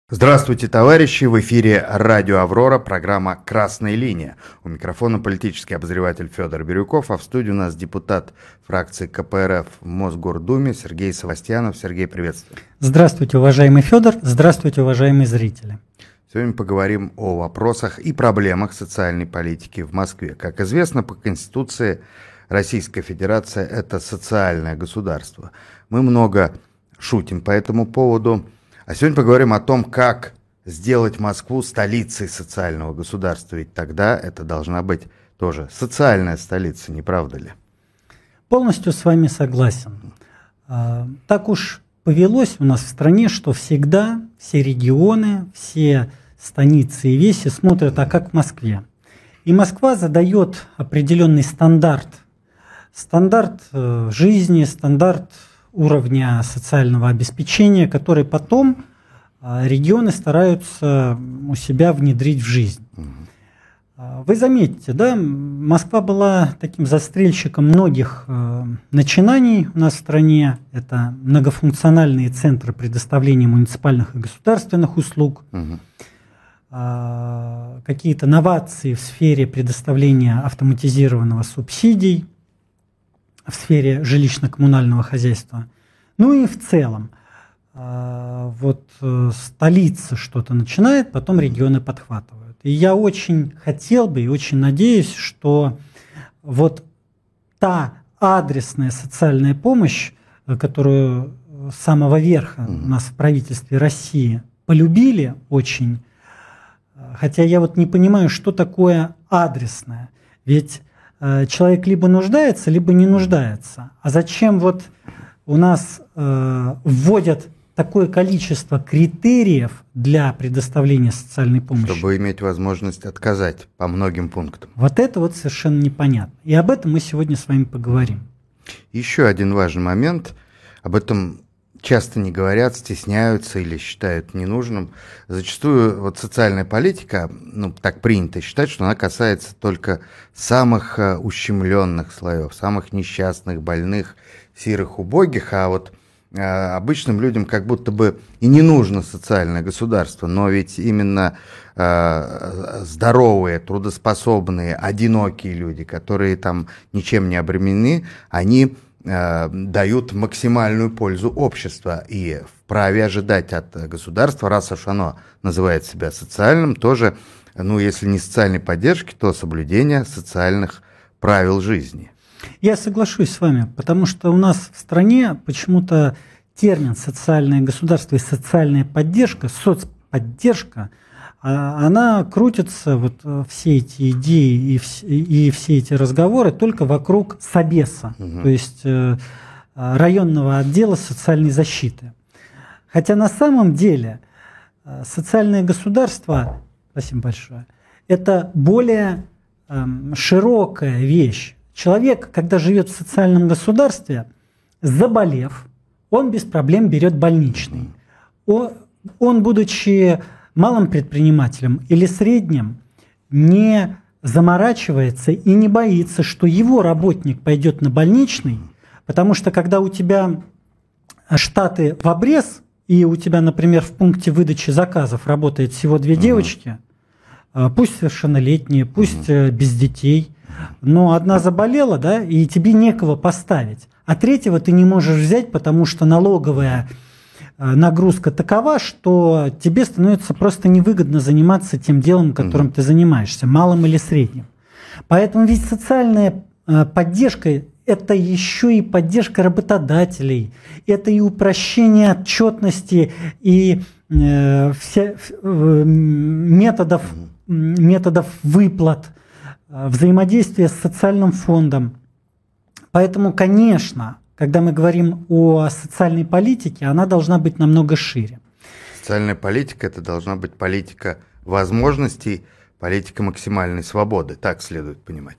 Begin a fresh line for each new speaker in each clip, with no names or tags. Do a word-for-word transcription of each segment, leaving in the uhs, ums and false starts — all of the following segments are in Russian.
Здравствуйте, товарищи! В эфире радио «Аврора», программа «Красная линия». У микрофона политический обозреватель Федор Бирюков, а в студии у нас депутат фракции ка пэ эр эф в Мосгордуме Сергей Савастьянов. Сергей, приветствую.
Здравствуйте, уважаемый Федор. Здравствуйте, уважаемые зрители.
Сегодня поговорим о вопросах и проблемах социальной политики в Москве. Как известно, по Конституции Российская Федерация – это социальное государство. Мы много шутим по этому поводу. А сегодня поговорим о том, как сделать Москву столицей социального государства. Ведь тогда это должна быть тоже социальная столица, не правда ли?
Полностью с вами согласен. Так уж повелось у нас в стране, что всегда все регионы, все станицы и веси смотрят, а как в Москве. И Москва задает определенный стандарт. Стандарт жизни, стандарт уровня социального обеспечения, который потом регионы стараются у себя внедрить в жизнь. Вы заметите, да, Москва была таким застрельщиком многих э, начинаний у нас в стране. Это многофункциональные центры предоставления муниципальных и государственных услуг, угу. э, какие-то новации в сфере предоставления автоматизированного субсидий, в сфере жилищно-коммунального хозяйства. Ну и в целом, э, вот э, столица что-то начинает, потом регионы подхватывают. И я очень хотел бы и очень надеюсь, что вот та адресная социальная помощь, которую с самого верха у нас в правительстве России полюбили очень, хотя я вот не понимаю, что такое адресное. Ведь человек либо нуждается, либо не нуждается. А зачем вот у нас э, вводят такое количество критериев для предоставления социальной помощи?
Чтобы иметь возможность отказать по многим пунктам.
Вот это вот совершенно непонятно. И об этом мы сегодня с вами поговорим.
Еще один важный момент. Об этом часто не говорят, стесняются или считают ненужным. Зачастую вот социальная политика, ну, так принято считать, что она касается только самых uh, ущемленных слоев, самых несчастных, больных, сирых, убогих, а вот uh, обычным людям как будто бы и не нужно социальное государство, но ведь именно uh, здоровые, трудоспособные, одинокие люди, которые там ничем не обременены, они дают максимальную пользу обществу и вправе ожидать от государства, раз уж оно называет себя социальным, тоже, ну, если не социальной поддержки, то соблюдения социальных правил жизни.
Я соглашусь с вами, потому что у нас в стране почему-то термин «социальное государство» и «социальная поддержка», «соцподдержка», она крутится, вот все эти идеи и, вс- и все эти разговоры только вокруг собеса, угу. то есть э, районного отдела социальной защиты. Хотя на самом деле э, социальное государство, спасибо большое, это более э, широкая вещь. Человек, когда живет в социальном государстве, заболев, он без проблем берет больничный. Он, он будучи малым предпринимателем или средним, не заморачивается и не боится, что его работник пойдет на больничный, потому что когда у тебя штаты в обрез, и у тебя, например, в пункте выдачи заказов работает всего две uh-huh. девочки, пусть совершеннолетние, пусть uh-huh. без детей, но одна заболела, да, и тебе некого поставить, а третьего ты не можешь взять, потому что налоговая нагрузка такова, что тебе становится просто невыгодно заниматься тем делом, которым mm-hmm. ты занимаешься, малым или средним. Поэтому ведь социальная поддержка – это еще и поддержка работодателей, это и упрощение отчетности и э, все, э, методов, mm-hmm. методов выплат, э, взаимодействия с социальным фондом. Поэтому, конечно, когда мы говорим о социальной политике, она должна быть намного шире.
Социальная политика – это должна быть политика возможностей, политика максимальной свободы. Так следует понимать.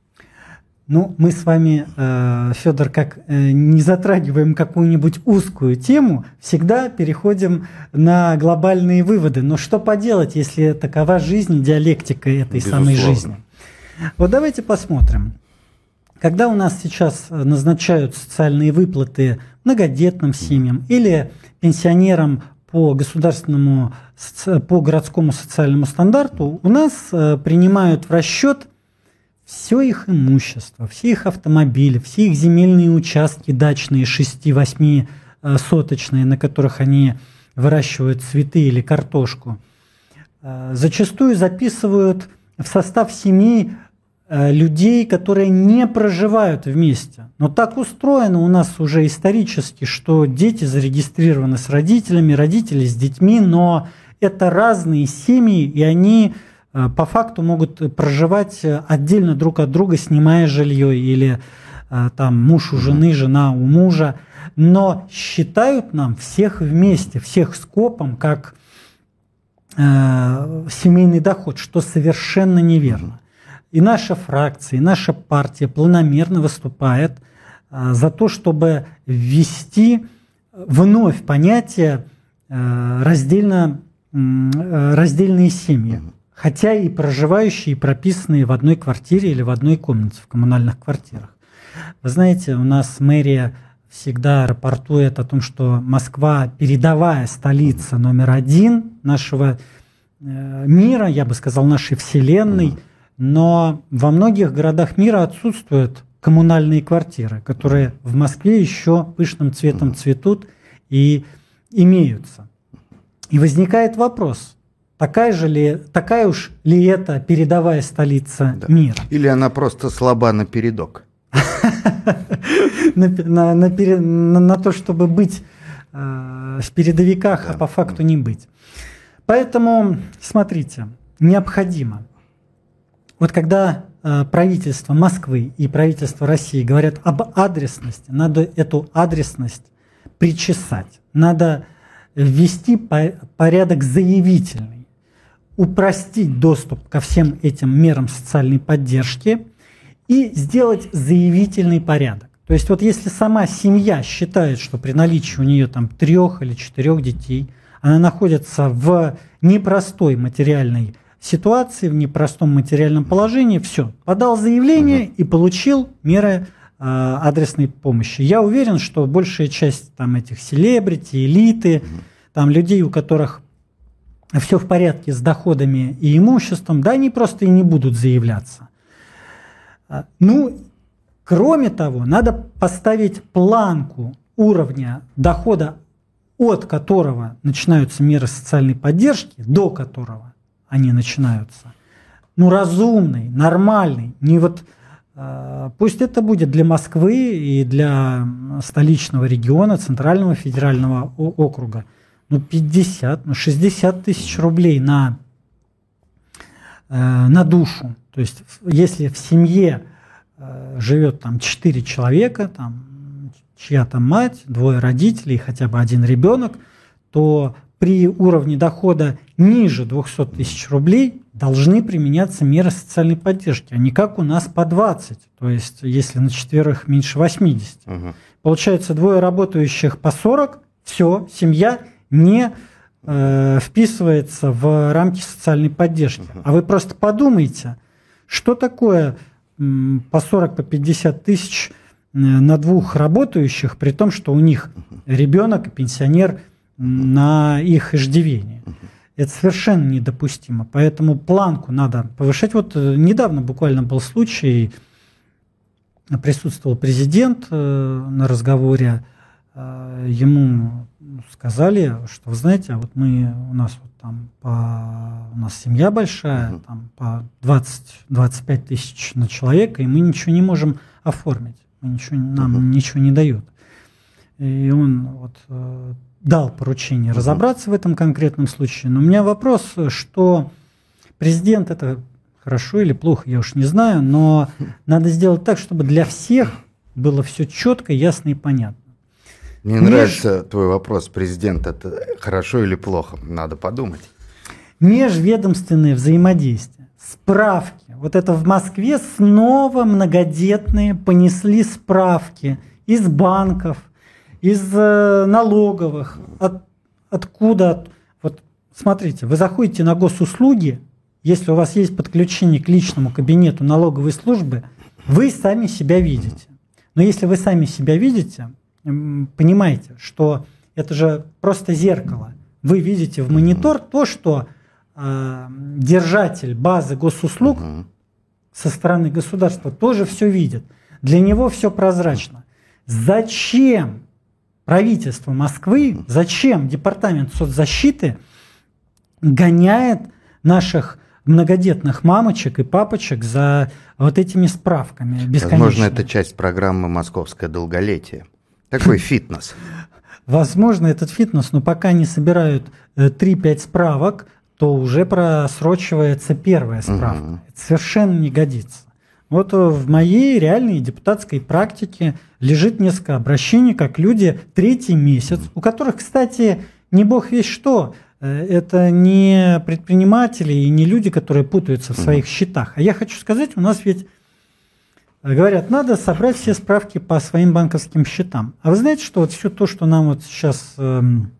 Ну, мы с вами, э, Федор, как э, не затрагиваем какую-нибудь узкую тему, всегда переходим на глобальные выводы. Но что поделать, если такова жизнь, диалектика этой Безусловно. Самой жизни? Вот давайте посмотрим. Когда у нас сейчас назначают социальные выплаты многодетным семьям или пенсионерам по государственному, по городскому социальному стандарту, у нас принимают в расчет все их имущество, все их автомобили, все их земельные участки дачные, шести-восьми соточные, на которых они выращивают цветы или картошку. Зачастую записывают в состав семей людей, которые не проживают вместе. Но так устроено у нас уже исторически, что дети зарегистрированы с родителями, родители с детьми, но это разные семьи, и они по факту могут проживать отдельно друг от друга, снимая жилье, или там муж у жены, жена у мужа, но считают нам всех вместе, всех скопом, как э, семейный доход, что совершенно неверно. И наша фракция, и наша партия планомерно выступает э, за то, чтобы ввести вновь понятие э, раздельно, э, раздельные семьи. Хотя и проживающие, и прописанные в одной квартире или в одной комнате, в коммунальных квартирах. Вы знаете, у нас мэрия всегда рапортует о том, что Москва – передовая столица номер один нашего э, мира, я бы сказал, нашей вселенной, но во многих городах мира отсутствуют коммунальные квартиры, которые в Москве еще пышным цветом цветут и имеются. И возникает вопрос, такая же ли, такая уж ли это передовая столица да. мира?
Или она просто слаба напередок?
на, на, на, на, на то, чтобы быть э, в передовиках, да. а по факту не быть. Поэтому, смотрите, необходимо. Вот когда э, правительство Москвы и правительство России говорят об адресности, надо эту адресность причесать. Надо ввести по- порядок заявительный, упростить доступ ко всем этим мерам социальной поддержки и сделать заявительный порядок. То есть вот если сама семья считает, что при наличии у нее там трех или четырех детей, она находится в непростой материальной ситуации, в непростом материальном положении, все, подал заявление и получил меры э, адресной помощи. Я уверен, что большая часть там этих селебрити, элиты, там людей, у которых все в порядке с доходами и имуществом, да, они просто и не будут заявляться. Ну, кроме того, надо поставить планку уровня дохода, от которого начинаются меры социальной поддержки, до которого они начинаются. Ну, разумный, нормальный. Не вот, э, пусть это будет для Москвы и для столичного региона, Центрального федерального округа. Ну, пятьдесят, ну, шестьдесят тысяч рублей на, э, на душу. То есть, если в семье э, живет там четыре человека, там, чья-то мать, двое родителей, хотя бы один ребенок, то при уровне дохода ниже двухсот тысяч рублей должны применяться меры социальной поддержки, а не как у нас по двадцать. То есть, если на четверых меньше восьмидесяти. Угу. Получается, двое работающих по сорок, все, семья не э, вписывается в рамки социальной поддержки. Угу. А вы просто подумайте, что такое м, по сорок, по пятьдесят тысяч э, на двух работающих, при том, что у них ребенок и пенсионер на их иждивении. Uh-huh. Это совершенно недопустимо. Поэтому планку надо повышать. Вот недавно буквально был случай, присутствовал президент э, на разговоре, э, ему сказали, что, вы знаете, вот мы, у нас вот там по, у нас семья большая, uh-huh. там по двадцать-двадцать пять тысяч на человека, и мы ничего не можем оформить. Мы ничего, нам uh-huh. ничего не дают. И он вот э, дал поручение uh-huh. разобраться в этом конкретном случае. Но у меня вопрос, что президент это хорошо или плохо, я уж не знаю, но uh-huh. надо сделать так, чтобы для всех было все четко, ясно и понятно.
Мне Меж... нравится твой вопрос, президент это хорошо или плохо, надо подумать.
Межведомственное взаимодействие, справки. Вот это в Москве снова многодетные понесли справки из банков, из э, налоговых, от, откуда. Вот смотрите, вы заходите на госуслуги, если у вас есть подключение к личному кабинету налоговой службы, вы сами себя видите. Но если вы сами себя видите, понимаете, что это же просто зеркало. Вы видите в монитор угу. то, что э, держатель базы госуслуг угу. со стороны государства тоже все видит. Для него все прозрачно. Зачем правительство Москвы, зачем департамент соцзащиты гоняет наших многодетных мамочек и папочек за вот этими справками бесконечными?
Возможно, это часть программы «Московское долголетие». Такой фитнес.
Возможно, этот фитнес, но пока не собирают три-пять справок, то уже просрочивается первая справка. Угу. Это совершенно не годится. Вот в моей реальной депутатской практике лежит несколько обращений, как люди третий месяц, у которых, кстати, не бог весть что. Это не предприниматели и не люди, которые путаются в своих счетах. А я хочу сказать, у нас ведь говорят, надо собрать все справки по своим банковским счетам. А вы знаете, что вот все то, что нам вот сейчас э,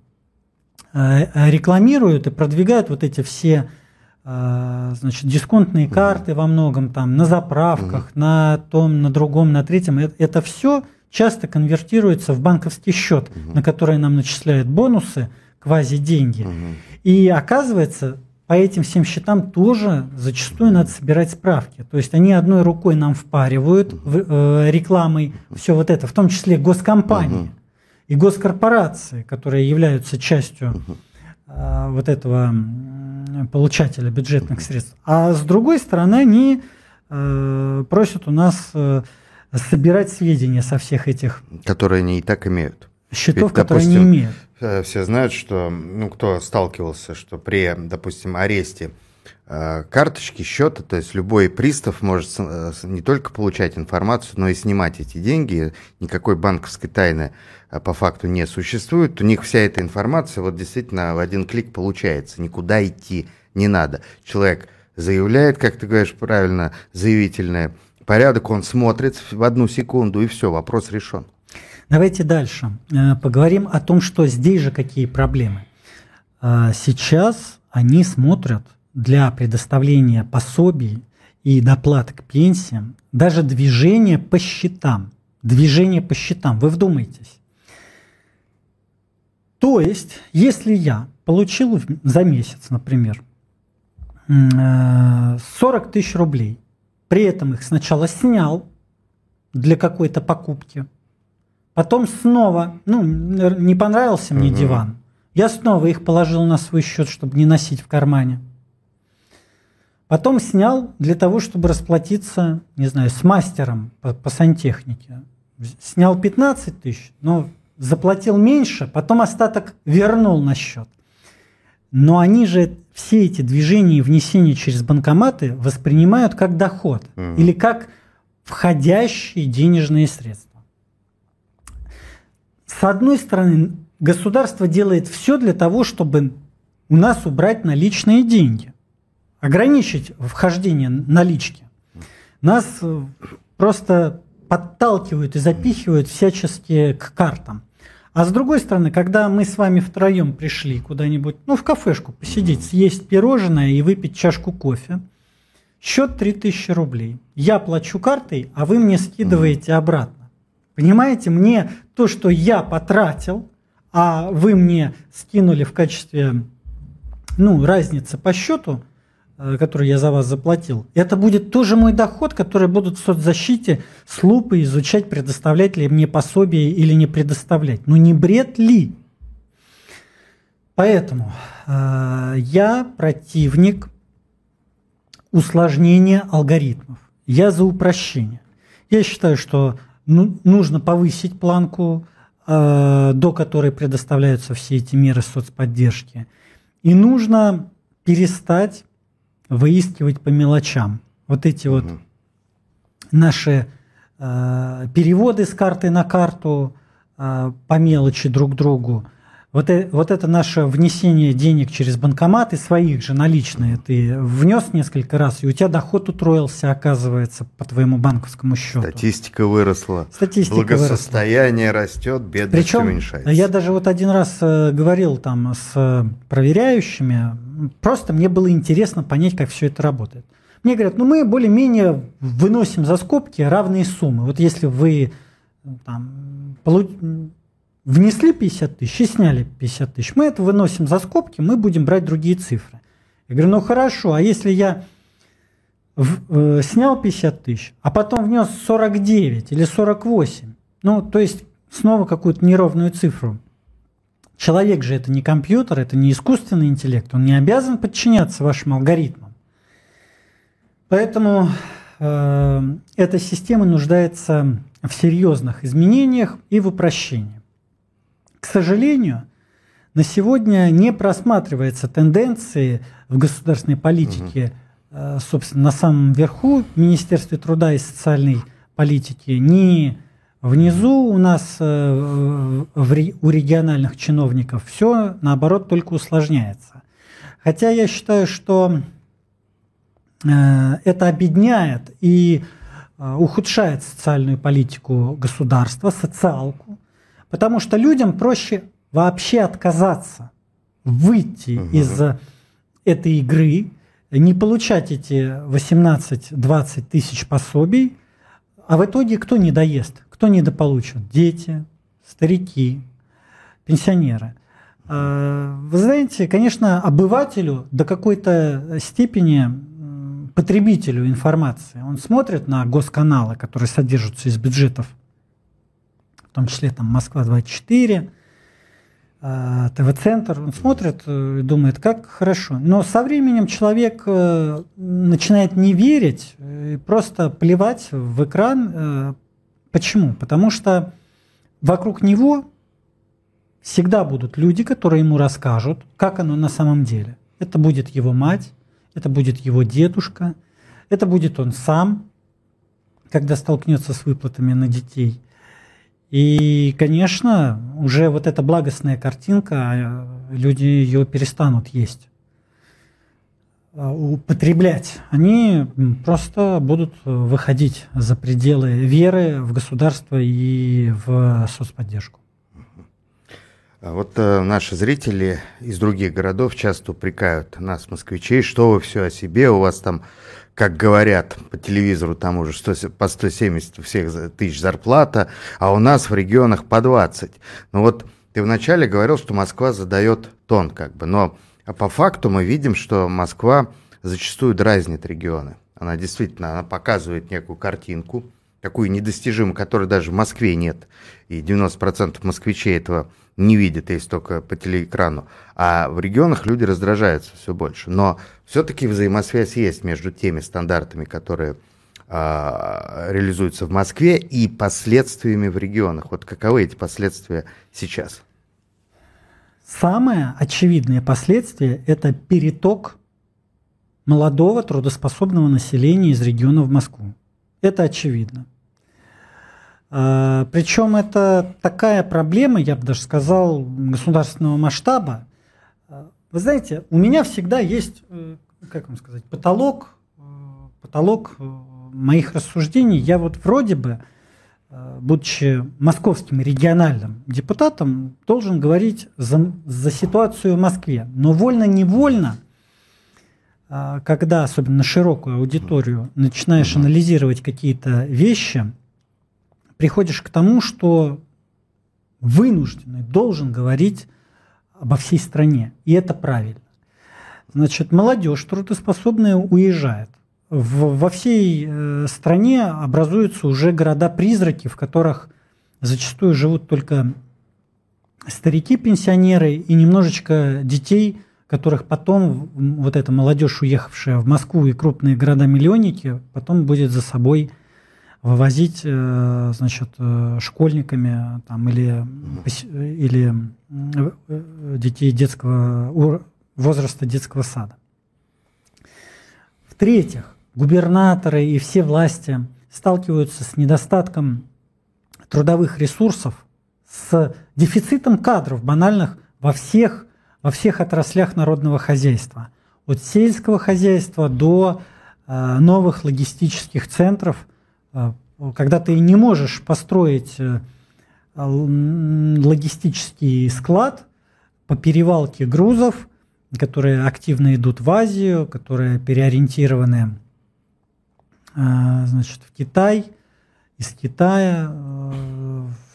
э, рекламируют и продвигают вот эти все э, значит, дисконтные карты во многом там, на заправках, mm-hmm. на том, на другом, на третьем, это, это все часто конвертируется в банковский счет, mm-hmm. на который нам начисляют бонусы, квази-деньги. Mm-hmm. И оказывается, по этим всем счетам тоже зачастую надо собирать справки. То есть они одной рукой нам впаривают в, э, рекламой все вот это, в том числе госкомпании uh-huh. и госкорпорации, которые являются частью э, вот этого э, получателя бюджетных средств. А с другой стороны, они э, просят у нас э, собирать сведения со всех этих...
Которые они и так имеют.
Счетов,
Ведь,
которые
допустим,
не имеют.
Все знают, что, ну, кто сталкивался, что при, допустим, аресте э, карточки счета, то есть любой пристав может э, не только получать информацию, но и снимать эти деньги. Никакой банковской тайны э, по факту не существует. У них вся эта информация вот действительно в один клик получается. Никуда идти не надо. Человек заявляет, как ты говоришь правильно, заявительный порядок, он смотрит в одну секунду, и все, вопрос решен.
Давайте дальше поговорим о том, что здесь же какие проблемы. Сейчас они смотрят для предоставления пособий и доплат к пенсиям даже движение по счетам. Движение по счетам. Вы вдумайтесь. То есть, если я получил за месяц, например, сорок тысяч рублей, при этом их сначала снял для какой-то покупки, потом снова, ну, не понравился мне угу. диван, я снова их положил на свой счет, чтобы не носить в кармане. Потом снял для того, чтобы расплатиться, не знаю, с мастером по, по сантехнике. Снял пятнадцать тысяч, но заплатил меньше, потом остаток вернул на счет. Но они же все эти движения и внесения через банкоматы воспринимают как доход угу. или как входящие денежные средства. С одной стороны, государство делает все для того, чтобы у нас убрать наличные деньги, ограничить вхождение налички. Нас просто подталкивают и запихивают всячески к картам. А с другой стороны, когда мы с вами втроем пришли куда-нибудь, ну, в кафешку посидеть, съесть пирожное и выпить чашку кофе, счет три тысячи рублей. Я плачу картой, а вы мне скидываете обратно. Понимаете, мне то, что я потратил, а вы мне скинули в качестве, ну, разницы по счету, который я за вас заплатил, это будет тоже мой доход, который будут в соцзащите с лупой изучать, предоставлять ли мне пособие или не предоставлять. Ну не бред ли? Поэтому э, я противник усложнения алгоритмов. Я за упрощение. Я считаю, что ну, нужно повысить планку, э, до которой предоставляются все эти меры соцподдержки. И нужно перестать выискивать по мелочам вот эти вот mm-hmm. наши э, переводы с карты на карту э, по мелочи друг другу. Вот, э, вот это наше внесение денег через банкоматы, своих же наличные, ты внес несколько раз, и у тебя доход утроился, оказывается, по твоему банковскому счету.
Статистика выросла.
Статистика
Благосостояние
выросла.
Растет, бедность
Причем
уменьшается.
Я даже вот один раз э, говорил там с проверяющими, просто мне было интересно понять, как все это работает. Мне говорят, ну мы более-менее выносим за скобки равные суммы. Вот если вы там, полу... внесли пятьдесят тысяч и сняли пятьдесят тысяч. Мы это выносим за скобки, мы будем брать другие цифры. Я говорю, ну хорошо, а если я в, э, снял пятьдесят тысяч, а потом внес сорок девять или сорок восемь, ну то есть снова какую-то неровную цифру. Человек же это не компьютер, это не искусственный интеллект, он не обязан подчиняться вашим алгоритмам. Поэтому э, эта система нуждается в серьезных изменениях и в упрощении. К сожалению, на сегодня не просматривается тенденции в государственной политике, угу. э, собственно, на самом верху, в Министерстве труда и социальной политики, ни внизу у нас э, в, у региональных чиновников. Все, наоборот, только усложняется. Хотя я считаю, что э, это обедняет и э, ухудшает социальную политику государства, социалку, потому что людям проще вообще отказаться, выйти угу. из этой игры, не получать эти восемнадцать-двадцать тысяч пособий, а в итоге кто недоест, кто недополучит? Дети, старики, пенсионеры. Вы знаете, конечно, обывателю до какой-то степени, потребителю информации, он смотрит на госканалы, которые содержатся из бюджетов, в том числе там Москва двадцать четыре, ТВ-центр, он смотрит и думает, как хорошо. Но со временем человек начинает не верить и просто плевать в экран. Почему? Потому что вокруг него всегда будут люди, которые ему расскажут, как оно на самом деле. Это будет его мать, это будет его дедушка, это будет он сам, когда столкнется с выплатами на детей. И, конечно, уже вот эта благостная картинка, люди ее перестанут есть, употреблять. Они просто будут выходить за пределы веры в государство и в соцподдержку.
Вот э, наши зрители из других городов часто упрекают нас, москвичей, что вы все о себе, у вас там, как говорят по телевизору, там уже сто, по сто семьдесят у всех тысяч зарплата, а у нас в регионах по двадцать. Ну вот ты вначале говорил, что Москва задает тон, как бы, но по факту мы видим, что Москва зачастую дразнит регионы. Она действительно она показывает некую картинку, такую недостижимую, которой даже в Москве нет, и девяносто процентов москвичей этого не видят, если только по телеэкрану. А в регионах люди раздражаются все больше. Но все-таки взаимосвязь есть между теми стандартами, которые э, реализуются в Москве, и последствиями в регионах. Вот каковы эти последствия сейчас?
Самое очевидное последствие – это переток молодого трудоспособного населения из региона в Москву. Это очевидно. Причем это такая проблема, я бы даже сказал, государственного масштаба. Вы знаете, у меня всегда есть, как вам сказать, потолок, потолок моих рассуждений. Я вот вроде бы, будучи московским региональным депутатом, должен говорить за, за ситуацию в Москве. Но вольно-невольно, когда, особенно на широкую аудиторию, начинаешь анализировать какие-то вещи, приходишь к тому, что вынужденный должен говорить обо всей стране. И это правильно. Значит, молодежь трудоспособная уезжает. В, во всей э, стране образуются уже города-призраки, в которых зачастую живут только старики-пенсионеры и немножечко детей, которых потом вот эта молодежь, уехавшая в Москву и крупные города-миллионники, потом будет за собой вывозить, значит, школьниками там, или, или детей детского возраста детского сада. В-третьих, губернаторы и все власти сталкиваются с недостатком трудовых ресурсов, с дефицитом кадров банальных во всех, во всех отраслях народного хозяйства. От сельского хозяйства до э, новых логистических центров, когда ты не можешь построить логистический склад по перевалке грузов, которые активно идут в Азию, которые переориентированы, значит, в Китай, из Китая в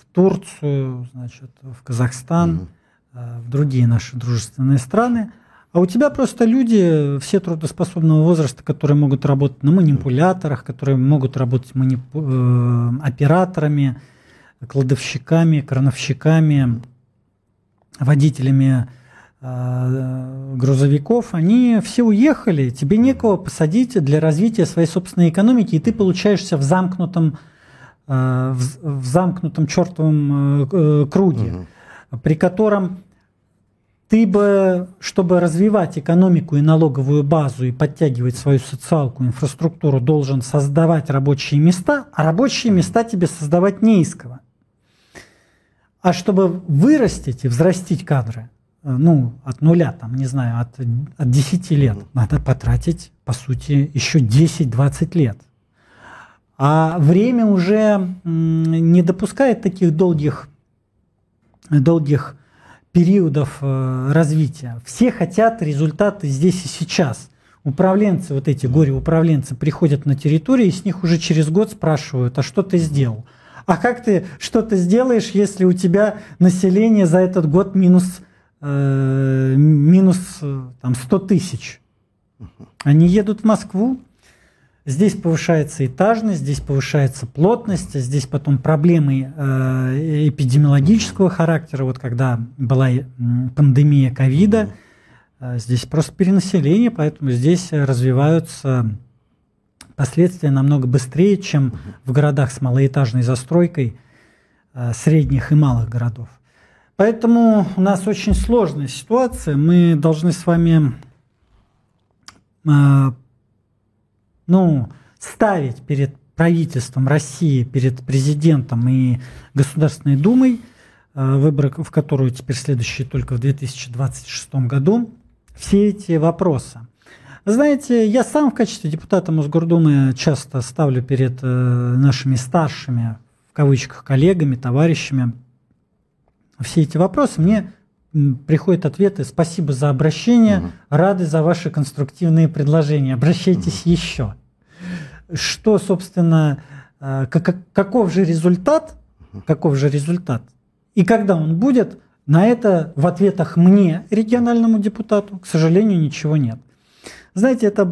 Турцию, значит, в Казахстан, mm-hmm. в другие наши дружественные страны. А у тебя просто люди, все трудоспособного возраста, которые могут работать на манипуляторах, которые могут работать манипу... э, операторами, кладовщиками, крановщиками, водителями э, грузовиков, они все уехали, тебе некого посадить для развития своей собственной экономики, и ты получаешься в замкнутом, э, в, в замкнутом чертовом э, круге, угу. при котором ты бы, чтобы развивать экономику и налоговую базу и подтягивать свою социалку, инфраструктуру, должен создавать рабочие места, а рабочие места тебе создавать не из кого. А чтобы вырастить и взрастить кадры, ну, от нуля, там, не знаю, от, от десяти лет, надо потратить, по сути, еще десять-двадцать лет. А время уже не допускает таких долгих, долгих периодов развития. Все хотят результаты здесь и сейчас. Управленцы, вот эти горе-управленцы, приходят на территорию, и с них уже через год спрашивают, а что ты сделал? А как ты что-то сделаешь, если у тебя население за этот год минус, э, минус там, сто тысяч? Они едут в Москву, здесь повышается этажность, здесь повышается плотность, здесь потом проблемы э, эпидемиологического характера. Вот когда была пандемия ковида, э, здесь просто перенаселение, поэтому здесь развиваются последствия намного быстрее, чем в городах с малоэтажной застройкой э, средних и малых городов. Поэтому у нас очень сложная ситуация. Мы должны с вами э, ну, ставить перед правительством России, перед президентом и Государственной Думой, э, выборы в которую теперь следующие только в две тысячи двадцать шестом году, все эти вопросы. Знаете, я сам в качестве депутата Мосгордумы часто ставлю перед э, нашими старшими, в кавычках, коллегами, товарищами все эти вопросы. Мне м, приходят ответы: спасибо за обращение, угу. рады за ваши конструктивные предложения, обращайтесь угу. еще. Что, собственно, э, как, каков же результат, каков же результат, и когда он будет, на это в ответах мне, региональному депутату, к сожалению, ничего нет. Знаете, это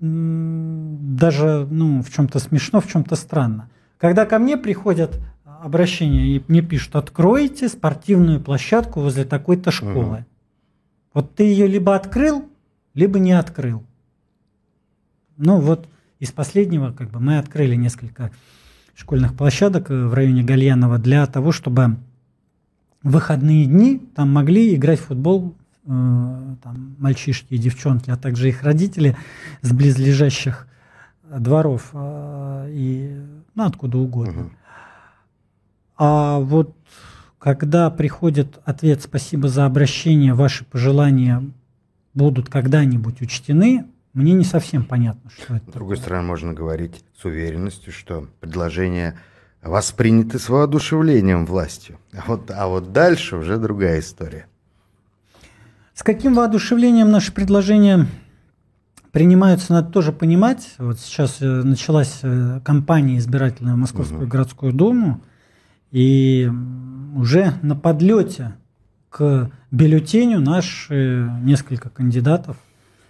даже ну, в чем-то смешно, в чем-то странно. Когда ко мне приходят обращения и мне пишут: откройте спортивную площадку возле такой-то школы. Угу. Вот ты ее либо открыл, либо не открыл. Ну вот из последнего как бы, мы открыли несколько школьных площадок в районе Гальянова для того, чтобы в выходные дни там могли играть в футбол там, мальчишки и девчонки, а также их родители с близлежащих дворов и ну, откуда угодно. Угу. А вот когда приходит ответ «спасибо за обращение, ваши пожелания будут когда-нибудь учтены», мне не совсем понятно, что это. С другой такое.
стороны, можно говорить с уверенностью, что предложения восприняты с воодушевлением властью. А вот, а вот дальше уже другая история.
С каким воодушевлением наши предложения принимаются, надо тоже понимать. Вот сейчас началась кампания избирательная в Московскую угу. городскую думу, и уже на подлете к бюллетеню наши несколько кандидатов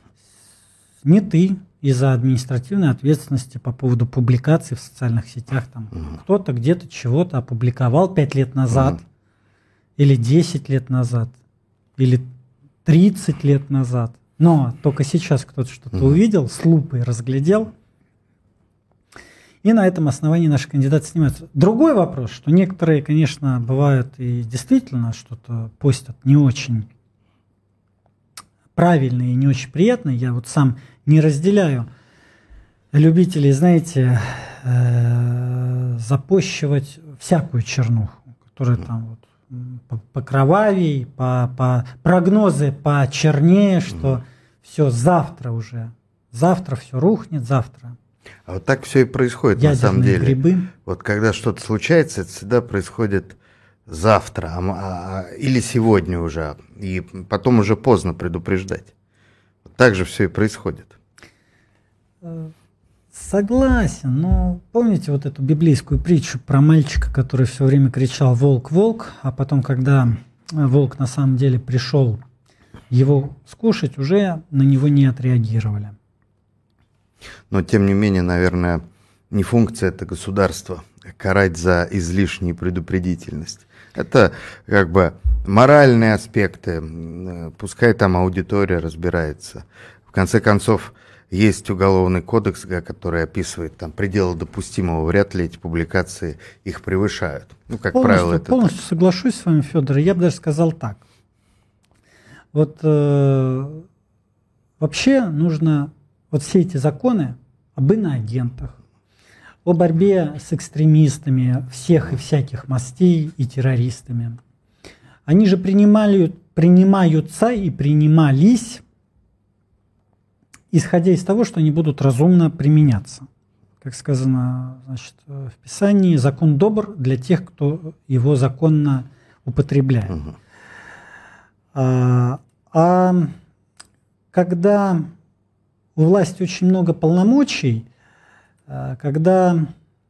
сняты из-за административной ответственности по поводу публикаций в социальных сетях. Там угу. кто-то где-то чего-то опубликовал пять лет назад, угу. или десять лет назад, или тридцать лет назад. Но только сейчас кто-то что-то угу. увидел, с лупой разглядел. И на этом основании наши кандидаты снимаются. Другой вопрос, что некоторые, конечно, бывают и действительно что-то постят не очень правильное и не очень приятное. Я вот сам не разделяю любителей, знаете, э, запощивать всякую чернуху, которая там вот покровавей, по, по прогнозы почернее, что mm. все завтра уже, завтра все рухнет, завтра.
А вот так все и происходит на самом деле. Грибы. Вот когда что-то случается, это всегда происходит завтра а, а, или сегодня уже, и потом уже поздно предупреждать. Вот так же все и происходит.
Согласен, но помните вот эту библейскую притчу про мальчика, который все время кричал «волк, волк», а потом, когда волк на самом деле пришел его скушать, уже на него не отреагировали.
Но, тем не менее, наверное, не функция это государства карать за излишнюю предупредительность. Это как бы моральные аспекты, пускай там аудитория разбирается. В конце концов, есть уголовный кодекс, который описывает там пределы допустимого, вряд ли эти публикации их превышают. Ну, как
полностью,
правило, это
полностью так. Соглашусь с вами, Федор. Я бы даже сказал так. Вот э, вообще нужно вот все эти законы об иноагентах, о борьбе с экстремистами всех и всяких мастей и террористами. Они же принимали, принимаются и принимались, исходя из того, что они будут разумно применяться. Как сказано, значит, в Писании, закон добр для тех, кто его законно употребляет. Угу. А, а когда у власти очень много полномочий, когда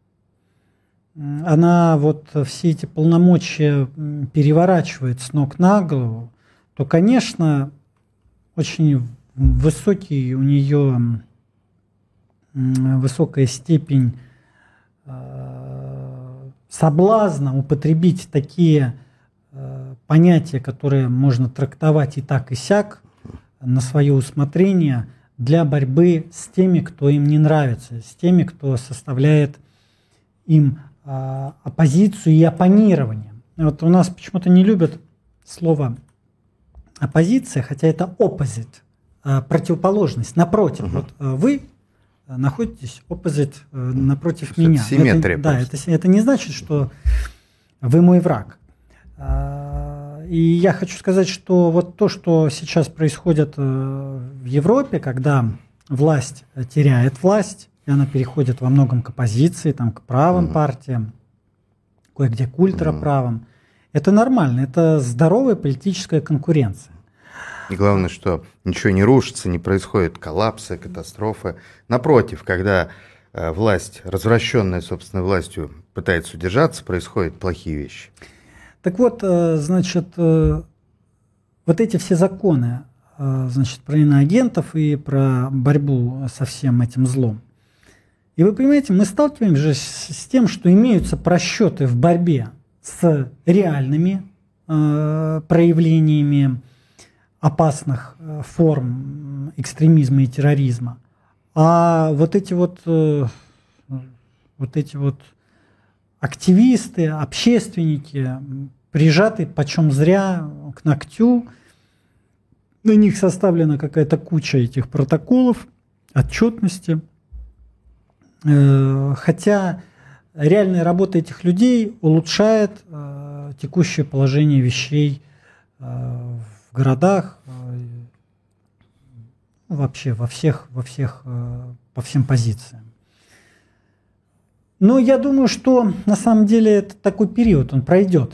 она вот все эти полномочия переворачивает с ног на голову, то, конечно, очень высокий у нее высокая степень соблазна употребить такие понятия, которые можно трактовать и так, и сяк на свое усмотрение для борьбы с теми, кто им не нравится, с теми, кто составляет им оппозицию и оппонирование. Вот у нас почему-то не любят слово оппозиция, хотя это opposite, противоположность, напротив. Угу. Вот вы находитесь opposite напротив меня.
Симметрия.
Это, да, это, это не значит, что вы мой враг. И я хочу сказать, что вот то, что сейчас происходит в Европе, когда власть теряет власть, и она переходит во многом к оппозиции, там, к правым mm-hmm. партиям, кое-где к ультраправым, mm-hmm. это нормально, это здоровая политическая конкуренция.
И главное, что ничего не рушится, не происходит коллапса, катастрофы. Напротив, когда э, власть, развращенная собственной властью, пытается удержаться, происходят плохие вещи.
Так вот, значит, вот эти все законы, значит, про иноагентов и про борьбу со всем этим злом. И вы понимаете, мы сталкиваемся же с тем, что имеются просчеты в борьбе с реальными проявлениями опасных форм экстремизма и терроризма. А вот эти вот, вот эти вот активисты, общественники, прижаты почем зря к ногтю, на них составлена какая-то куча этих протоколов, отчетности. Хотя реальная работа этих людей улучшает текущее положение вещей в городах, вообще во всех, во всех, по всем позициям. Но я думаю, что на самом деле это такой период, он пройдет.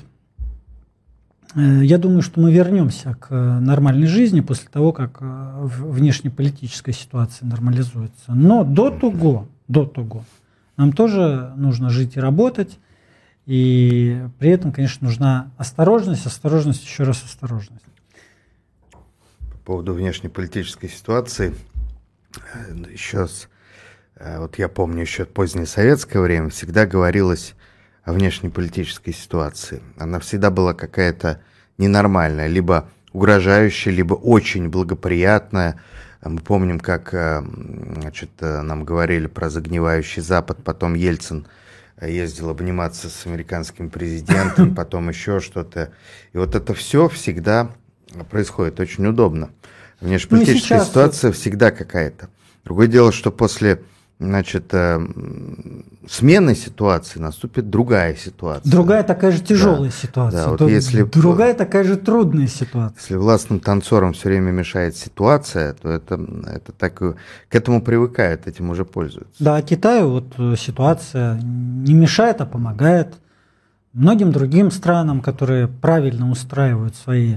Я думаю, что мы вернемся к нормальной жизни после того, как внешнеполитическая ситуация нормализуется. Но до того, до того нам тоже нужно жить и работать. И при этом, конечно, нужна осторожность, осторожность, еще раз осторожность.
По поводу внешнеполитической ситуации, еще с... Вот я помню, еще позднее советское время всегда говорилось о внешнеполитической ситуации. Она всегда была какая-то ненормальная, либо угрожающая, либо очень благоприятная. Мы помним, как, значит, нам говорили про загнивающий Запад, потом Ельцин ездил обниматься с американским президентом, потом еще что-то. И вот это все всегда происходит очень удобно. Внешнеполитическая ну, ситуация всегда какая-то. Другое дело, что после... Значит, э, сменой ситуации наступит другая ситуация.
Другая такая же тяжелая да. ситуация. Да, вот если, другая такая же трудная ситуация.
Если властным танцорам все время мешает ситуация, то это, это так, к этому привыкают, этим уже пользуются.
Да, Китаю вот ситуация не мешает, а помогает. Многим другим странам, которые правильно устраивают свои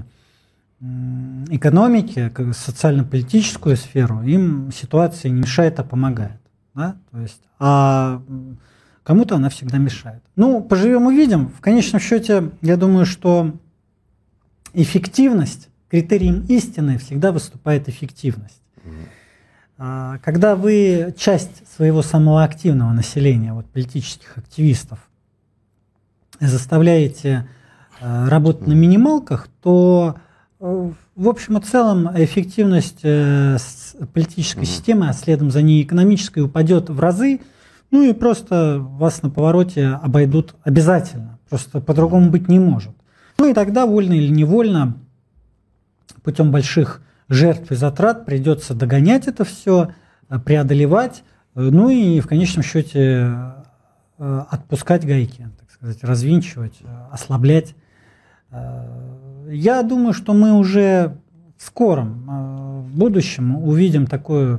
экономики, социально-политическую сферу, им ситуация не мешает, а помогает. да? То есть, а кому-то она всегда мешает. Ну, поживем увидим. В конечном счете, я думаю, что эффективность, критерием истины всегда выступает эффективность. Mm-hmm. Когда вы часть своего самого активного населения, вот политических активистов, заставляете работать mm-hmm. на минималках, то в общем и целом эффективность политической mm-hmm. системы, а следом за ней экономической, упадет в разы, ну и просто вас на повороте обойдут обязательно, просто по-другому быть не может. Ну и тогда, вольно или невольно, путем больших жертв и затрат придется догонять это все, преодолевать, ну и в конечном счете отпускать гайки, так сказать, развинчивать, ослаблять. Я думаю, что мы уже в скором в будущем увидим такое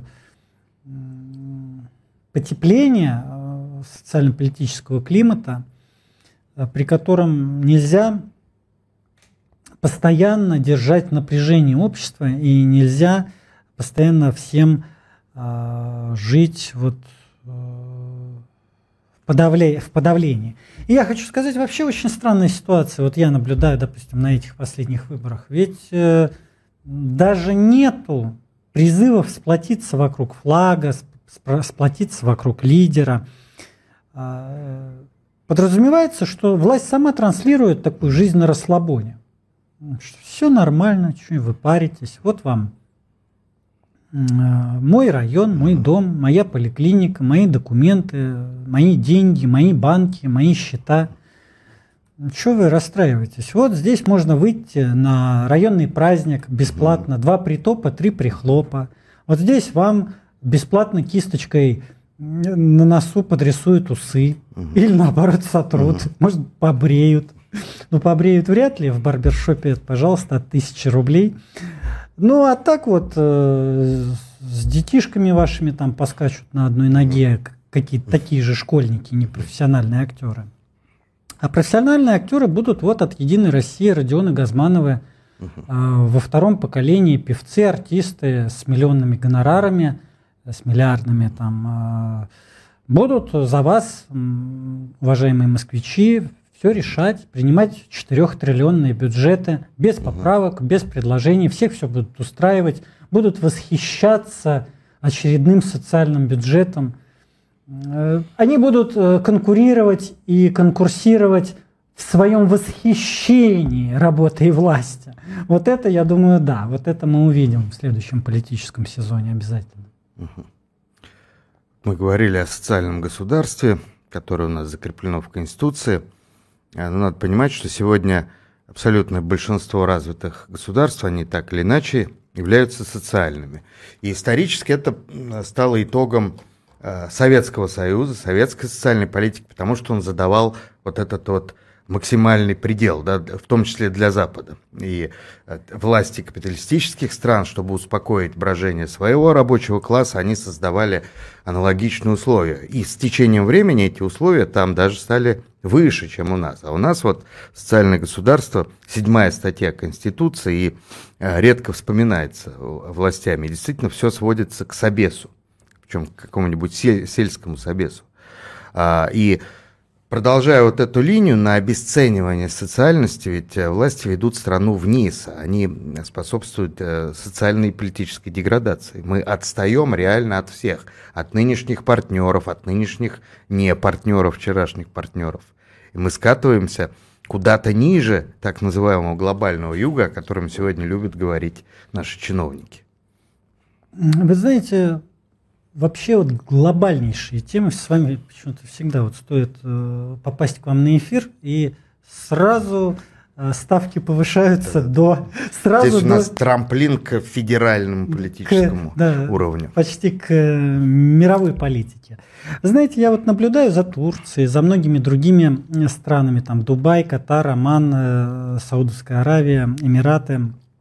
потепление социально-политического климата, при котором нельзя постоянно держать напряжение общества и нельзя постоянно всем э, жить вот, э, в, подавле, в подавлении. И я хочу сказать, вообще очень странная ситуация. Вот я наблюдаю, допустим, на этих последних выборах. Ведь э, даже нету призывов сплотиться вокруг флага, сплотиться вокруг лидера. Э, подразумевается, что власть сама транслирует такую жизнь на расслабоне. Все нормально, что вы паритесь. Вот вам э, мой район, мой дом, моя поликлиника, мои документы, мои деньги, мои банки, мои счета. Что вы расстраиваетесь? Вот здесь можно выйти на районный праздник бесплатно. Два притопа, три прихлопа. Вот здесь вам бесплатно кисточкой на носу подрисуют усы. Или наоборот сотрут. Может, побреют. Ну, побреют вряд ли, в барбершопе, пожалуйста, от тысячи рублей. Ну, а так вот, э, с детишками вашими там поскачут на одной ноге какие-то такие же школьники, непрофессиональные актеры. А профессиональные актеры будут вот от «Единой России», Родионы Газмановы, э, во втором поколении певцы, артисты с миллионными гонорарами, с миллиардными там, э, будут за вас, уважаемые москвичи, все решать, принимать четырехтриллионные бюджеты без поправок, без предложений. Всех все будут устраивать, будут восхищаться очередным социальным бюджетом. Они будут конкурировать и конкурсировать в своем восхищении работой власти. Вот это, я думаю, да, вот это мы увидим в следующем политическом сезоне обязательно.
Мы говорили о социальном государстве, которое у нас закреплено в Конституции. Но надо понимать, что сегодня абсолютное большинство развитых государств, они так или иначе являются социальными. И исторически это стало итогом Советского Союза, советской социальной политики, потому что он задавал вот этот вот максимальный предел, да, в том числе для Запада. И власти капиталистических стран, чтобы успокоить брожение своего рабочего класса, они создавали аналогичные условия. И с течением времени эти условия там даже стали выше, чем у нас. А у нас вот социальное государство, седьмая статья Конституции, и редко вспоминается властями. Действительно, все сводится к собесу, причем к какому-нибудь сельскому собесу. И продолжая вот эту линию на обесценивание социальности, ведь власти ведут страну вниз, они способствуют социальной и политической деградации. Мы отстаем реально от всех, от нынешних партнеров, от нынешних не партнеров, вчерашних партнеров. И мы скатываемся куда-то ниже так называемого глобального юга, о котором сегодня любят говорить наши чиновники.
Вы знаете, вообще вот глобальнейшие темы, с вами почему-то всегда вот стоит э, попасть к вам на эфир, и сразу э, ставки повышаются да. до... Сразу
Здесь у
до,
нас трамплин к федеральному политическому
к, да,
уровню.
Почти к э, мировой политике. Знаете, я вот наблюдаю за Турцией, за многими другими странами, там Дубай, Катар, Оман, э, Саудовская Аравия, Эмираты.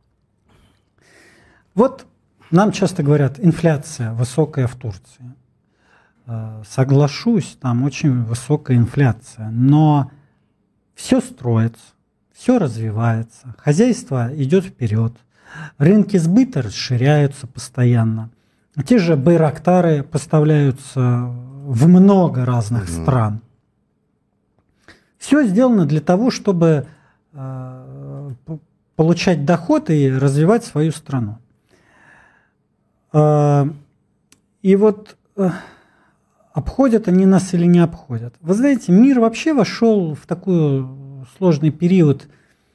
Вот нам часто говорят, инфляция высокая в Турции. Соглашусь, там очень высокая инфляция, но все строится, все развивается, хозяйство идет вперед, рынки сбыта расширяются постоянно. Те же байрактары поставляются в много разных угу. стран. Все сделано для того, чтобы э, получать доход и развивать свою страну. Э, и вот э, обходят они нас или не обходят. Вы знаете, мир вообще вошел в такой сложный период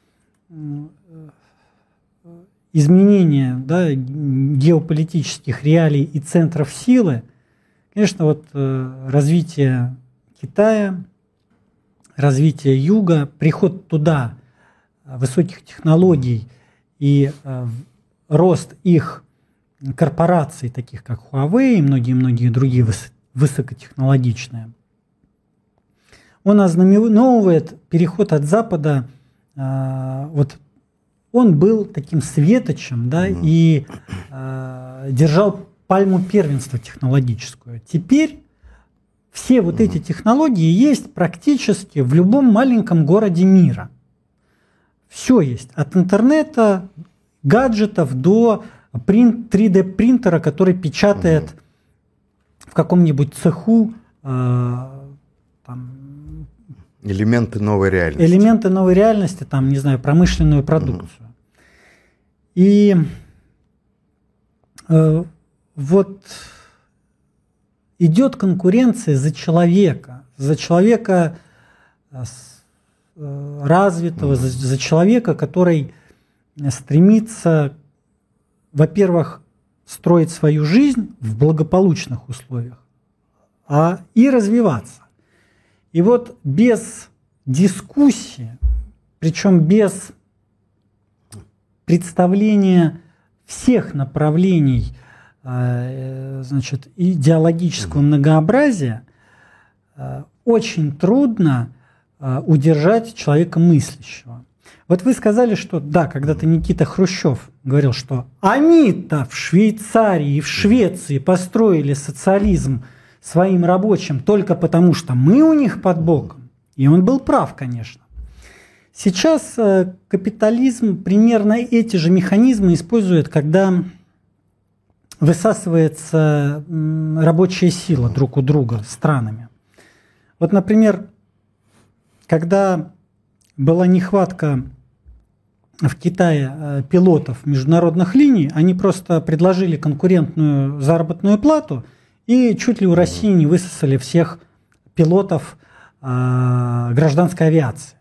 изменения, да, геополитических реалий и центров силы. Конечно, вот э, развитие Китая, развитие Юга, приход туда высоких технологий и э, рост их корпораций, таких как Huawei и многие-многие другие выс- высокотехнологичные, он ознаменовывает переход от Запада, э, вот он был таким светочем, да, mm-hmm. и э, держал пальму первенства технологическую. Теперь все вот mm-hmm. эти технологии есть практически в любом маленьком городе мира. Все есть. От интернета, гаджетов до три дэ принтера, который печатает mm-hmm. в каком-нибудь цеху э, там,
элементы новой реальности.
Элементы новой реальности, там, не знаю, промышленную продукцию. Mm-hmm. И э, вот идет конкуренция за человека, за человека э, развитого, mm-hmm. за, за человека, который стремится, во-первых, строить свою жизнь в благополучных условиях, а и развиваться. И вот без дискуссии, причем без представления всех направлений, значит, идеологического многообразия, очень трудно удержать человека мыслящего. Вот вы сказали, что да, когда-то Никита Хрущев говорил, что они-то в Швейцарии и в Швеции построили социализм своим рабочим только потому, что мы у них под боком. И он был прав, конечно. Сейчас капитализм примерно эти же механизмы использует, когда высасывается рабочая сила друг у друга странами. Вот, например, когда была нехватка в Китае пилотов международных линий, они просто предложили конкурентную заработную плату и чуть ли у России не высосали всех пилотов э, гражданской авиации.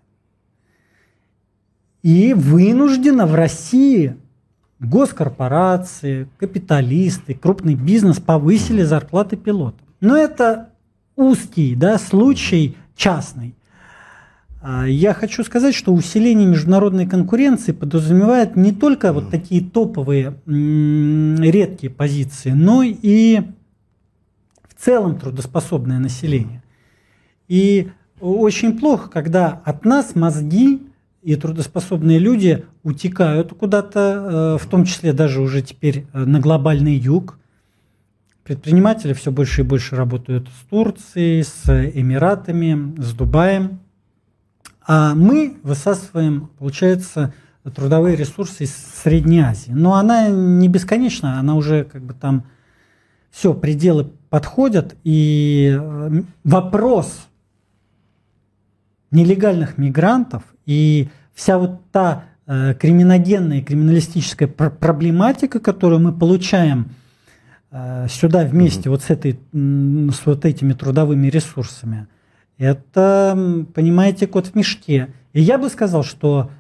И вынужденно в России госкорпорации, капиталисты, крупный бизнес повысили зарплаты пилотам. Но это узкий, да, случай частный. Я хочу сказать, что усиление международной конкуренции подразумевает не только вот такие топовые редкие позиции, но и в целом трудоспособное население. И очень плохо, когда от нас мозги и трудоспособные люди утекают куда-то, в том числе даже уже теперь на глобальный юг. Предприниматели все больше и больше работают с Турцией, с Эмиратами, с Дубаем. А мы высасываем, получается, трудовые ресурсы из Средней Азии. Но она не бесконечна, она уже как бы там все, пределы подходят. И вопрос нелегальных мигрантов и вся вот та э, криминогенная и криминалистическая пр- проблематика, которую мы получаем э, сюда вместе mm-hmm. вот с, этой, с вот этими трудовыми ресурсами, это, понимаете, кот в мешке. И я бы сказал, что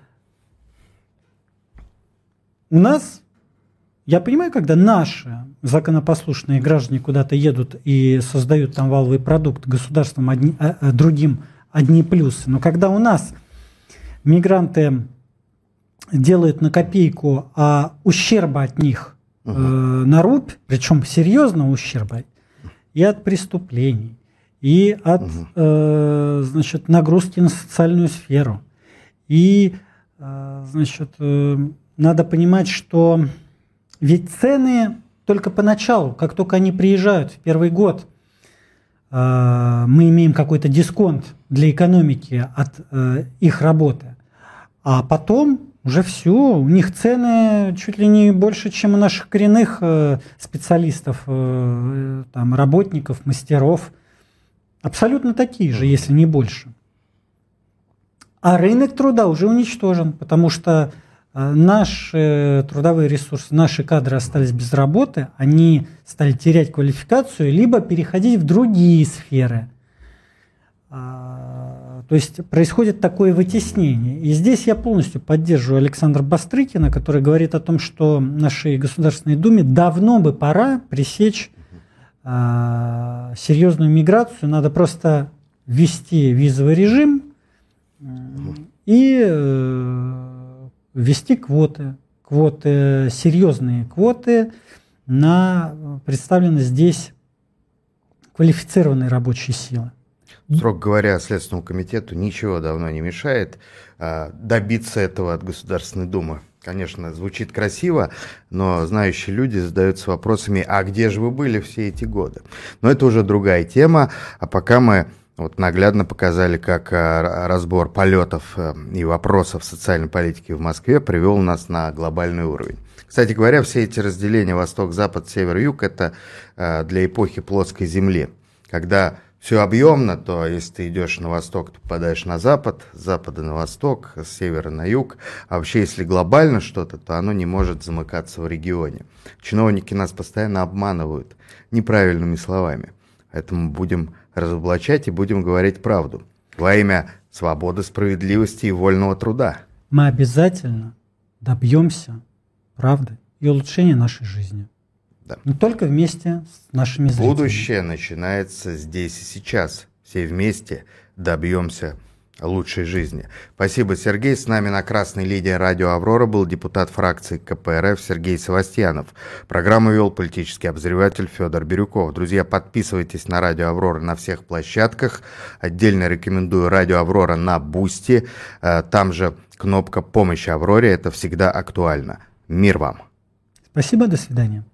у нас, я понимаю, когда наши законопослушные граждане куда-то едут и создают там валовый продукт, государством одни, а, а другим одни плюсы. Но когда у нас мигранты делают на копейку, а ущерба от них угу. э, на рубь, причем серьезного ущерба, и от преступлений, и от угу. э, значит, нагрузки на социальную сферу. И э, значит, э, надо понимать, что ведь цены только поначалу, как только они приезжают в первый год, мы имеем какой-то дисконт для экономики от э, их работы. А потом Уже все. У них цены чуть ли не больше, чем у наших коренных э, специалистов, э, там, работников, мастеров. Абсолютно такие же, если не больше. А рынок труда уже уничтожен, потому что э, наши трудовые ресурсы, наши кадры остались без работы, они стали терять квалификацию, либо переходить в другие сферы. А, то есть происходит такое вытеснение. И здесь я полностью поддерживаю Александра Бастрыкина, который говорит о том, что нашей Государственной Думе давно бы пора пресечь а, серьезную миграцию. Надо просто ввести визовый режим и э, ввести квоты, квоты, серьезные квоты на представленность здесь квалифицированной рабочей силы.
Строго говоря, Следственному комитету ничего давно не мешает а, добиться этого от Государственной Думы. Конечно, звучит красиво, но знающие люди задаются вопросами, а где же вы были все эти годы? Но это уже другая тема, а пока мы вот наглядно показали, как а, разбор полетов а, и вопросов социальной политики в Москве привел нас на глобальный уровень. Кстати говоря, все эти разделения восток-запад, север-юг – это а, для эпохи плоской земли, когда все объемно, то если ты идешь на восток, то попадаешь на запад, с запада на восток, с севера на юг. А вообще, если глобально что-то, то оно не может замыкаться в регионе. Чиновники нас постоянно обманывают неправильными словами. Поэтому будем разоблачать и будем говорить правду. Во имя свободы, справедливости и вольного труда.
Мы обязательно добьемся правды и улучшения нашей жизни.
Да.
Но только вместе с нашими зрителями.
Будущее начинается здесь и сейчас. Все вместе добьемся лучшей жизни. Спасибо, Сергей. С нами на красной линии радио «Аврора» был депутат фракции ка пэ эр эф Сергей Севастьянов. Программу вел политический обозреватель Федор Бирюков. Друзья, подписывайтесь на радио «Аврора» на всех площадках. Отдельно рекомендую радио «Аврора» на Бусти. Там же кнопка «Помощь Авроре». Это всегда актуально. Мир вам.
Спасибо, до свидания.